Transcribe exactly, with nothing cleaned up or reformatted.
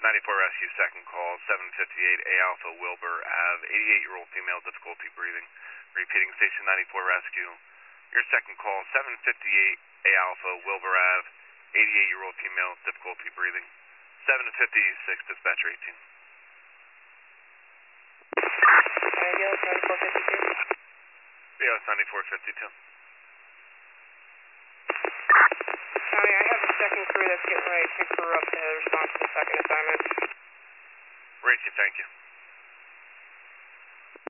ninety-four Rescue, second call, seven fifty-eight A Alpha, Wilbur Ave, eighty-eight-year-old female, difficulty breathing. Repeating, Station ninety-four Rescue. Your second call, seven fifty-eight A Alpha, Wilbur Ave, eighty-eight-year-old female, difficulty breathing. seven fifty-six, dispatcher eighteen. Radios ninety-four fifty-two. Radios ninety-four fifty-two. County, I have a second crew that's getting ready to pick her up to respond to the second assignment. Racey, thank you.